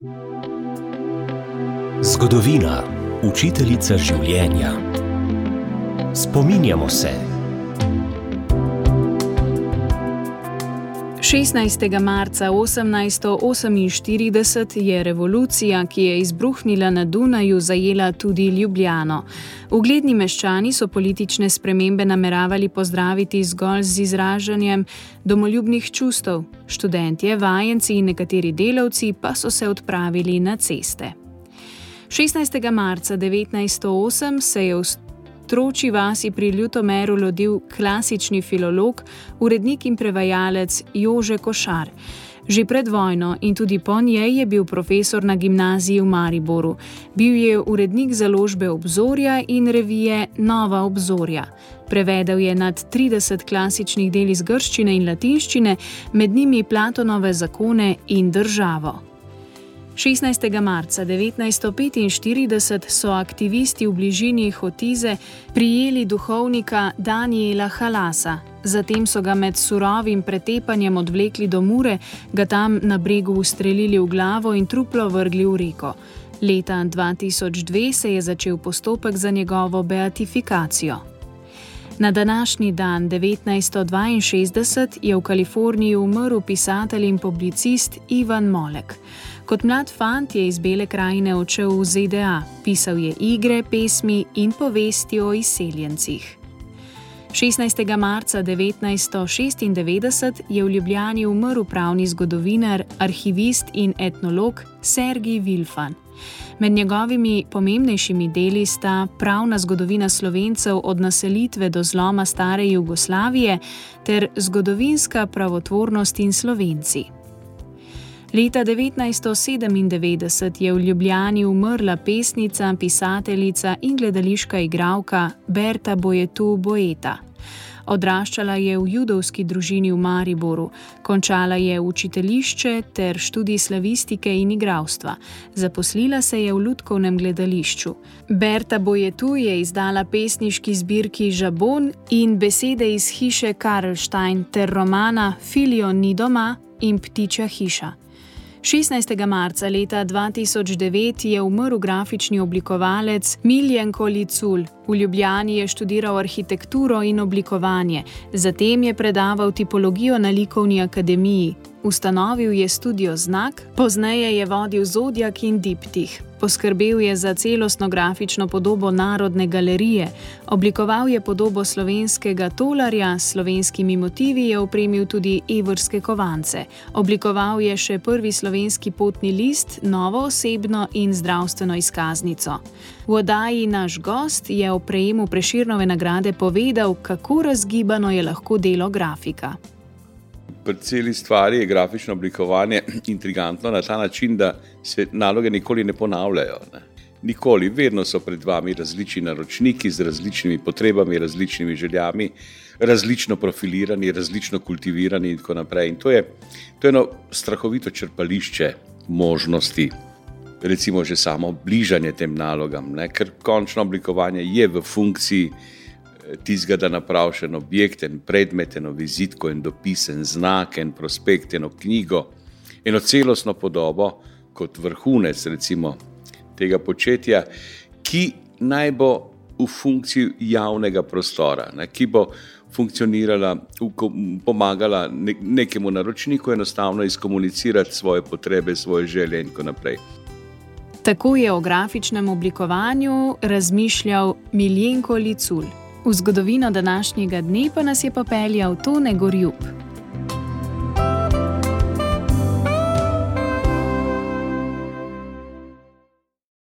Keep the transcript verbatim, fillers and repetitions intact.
Zgodovina, učiteljica življenja. Spominjamo se. šestnajstega marca osemnajststo oseminštirideset je revolucija, ki je izbruhnila na Dunaju, zajela tudi Ljubljano. Ugledni meščani so politične spremembe nameravali pozdraviti zgolj z izražanjem domoljubnih čustev. Študentje, vajenci in nekateri delavci pa so se odpravili na ceste. šestnajstega marca devetnajststo osem se je v Troči vasi pri Ljutomeru rodil klasični filolog, urednik in prevajalec Jože Košar. Že pred vojno in tudi po njej je bil profesor na gimnaziji v Mariboru. Bil je urednik založbe Obzorja in revije Nova obzorja. Prevedel je nad trideset klasičnih del iz grščine in latinščine, med njimi Platonove zakone in Državo. šestnajstega marca devetnajststo petinštirideset so aktivisti v bližini Hotize prijeli duhovnika Danijela Halasa. Zatem so ga med surovim pretepanjem odvlekli do Mure, ga tam na bregu ustrelili v glavo in truplo vrgli v reko. Leta dva tisoč dve se je začel postopek za njegovo beatifikacijo. Na današnji dan devetnajststo dvainšestdeset je v Kaliforniji umrl pisatelj in publicist Ivan Molek. Kot mlad fant je iz Bele krajine odšel v Z D A, pisal je igre, pesmi in povesti o izseljencih. šestnajstega marca devetnajststo šestindevetdeset je v Ljubljani umrl pravni zgodovinar, arhivist in etnolog Sergij Vilfan. Med njegovimi pomembnejšimi deli sta Pravna zgodovina Slovencev od naselitve do zloma stare Jugoslavije ter Zgodovinska pravotvornost in Slovenci. Leta devetnajststo sedemindevetdeset je v Ljubljani umrla pesnica, pisateljica in gledališka igralka Berta Bojetu Bojeta. Odraščala je v judovski družini v Mariboru, končala je učiteljišče ter študij slavistike in igralstva. Zaposlila se je v lutkovnem gledališču. Berta Bojetu je izdala pesniški zbirki Žabon in Besede iz hiše Karlštajn ter romana Filijo ni doma in Ptičja hiša. šestnajstega marca leta dva tisoč devet je umrl grafični oblikovalec Miljenko Licul. V Ljubljani je študiral arhitekturo in oblikovanje, zatem je predaval tipologijo na Likovni akademiji. Ustanovil je studio Znak, pozneje je vodil Zodjak in Diptih. Poskrbel je za celostno grafično podobo Narodne galerije, oblikoval je podobo slovenskega tolarja, s slovenskimi motivi je opremil tudi evrske kovance. Oblikoval je še prvi slovenski potni list, novo osebno in zdravstveno izkaznico. V oddaji Naš gost je o prejemu Prešernove nagrade povedal, kako razgibano je lahko delo grafika. Pri celi stvari je grafično oblikovanje intrigantno na ta način, da se naloge nikoli ne ponavljajo. Ne. Nikoli, vedno so pred vami različni naročniki z različnimi potrebami, različnimi željami, različno profilirani, različno kultivirani in tako naprej. In to je, to je eno strahovito črpališče možnosti, recimo že samo bližanje tem nalogam, ne, ker končno oblikovanje je v funkciji tistega, da napraviš en objekt, en predmet, eno vizitko, en dopis, en znak, en prospekt, eno knjigo, eno celostno podobo kot vrhunec recimo tega početja, ki naj bo v funkciji javnega prostora, ne, ki bo funkcionirala, pomagala nekemu naročniku enostavno izkomunicirati svoje potrebe, svoje želje in tako naprej. Tako je o grafičnem oblikovanju razmišljal Miljenko Licul. V zgodovino današnjega dne pa nas je popeljal Tone Gorjup.